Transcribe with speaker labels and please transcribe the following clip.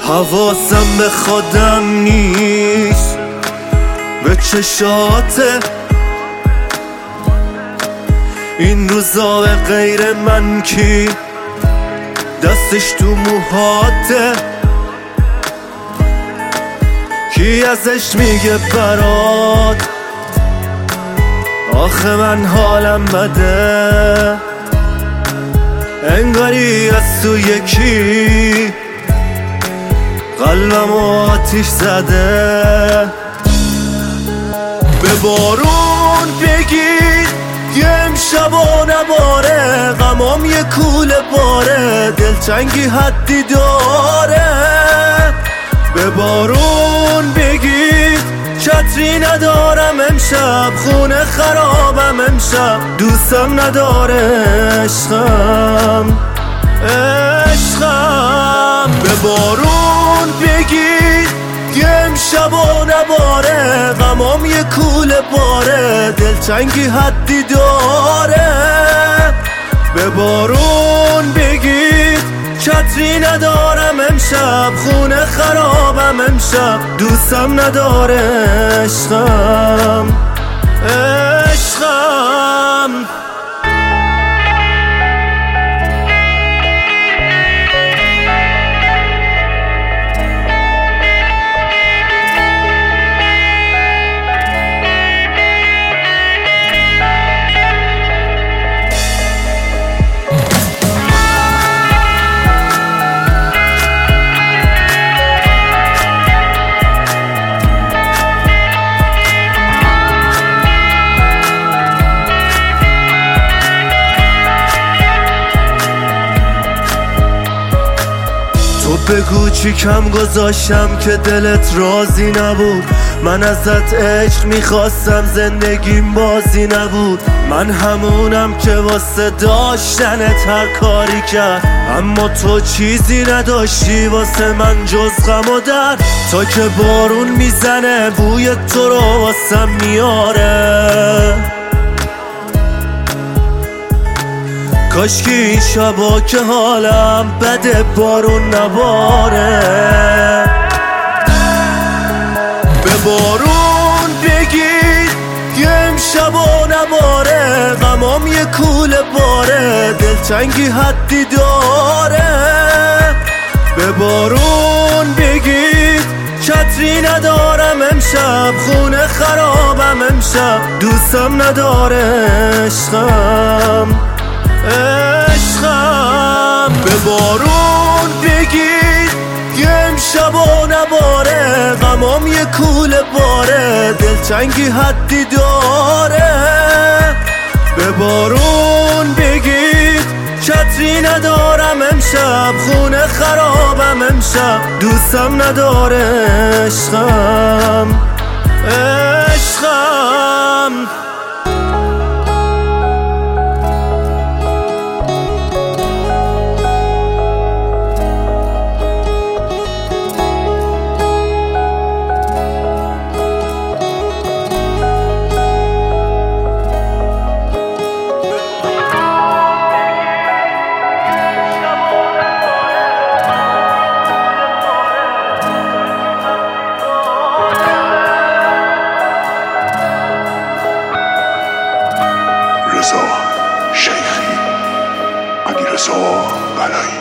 Speaker 1: حواسم به خودم نیست، به چشاته این روزا به غیر من کی دستش تو موهاته، کی ازش میگه برات آخه من حالم بده، انگاری از تو یکی قلبم آتیش زده. به بارون بگید یه امشب و نباره، غمام یه کوله باره، دلتنگی حدی داره. به بارون بگید چتری ندارم امشب، خونه خرابم امشب، دوستم نداره عشقم عشقم. به بارون بگید یه امشب و نباره، غمام یه کوله باره، دلتنگی حدی داره. به بارون بگید چتری ندارم امشب، خونه خرابم امشب، دوستم نداره عشقم عشقم. بگو چی کم گذاشتم که دلت راضی نبود، من ازت عشق میخواستم زندگیم بازی نبود، من همونم که واسه داشتنت هر کاری کرد، اما تو چیزی نداشتی واسه من جز غم و درد. تا که بارون میزنه بوی تو رو واسم میاره، کاشکی این شبا که حالم بده بارون نباره. به بارون بگید یه امشب و نباره، غمام یه کوله باره، دلتنگی حدی داره. به بارون بگید چتری ندارم امشب، خونه خرابم امشب، دوستم نداره عشقم عشقم. به بارون بگید یه امشب و نباره، غمام یه کوله باره، دلتنگی حدی داره. به بارون بگید چتری ندارم امشب، خونه خرابم امشب، دوستم نداره عشقم عشقم.
Speaker 2: رضا شیخی، علیرضا بلایی.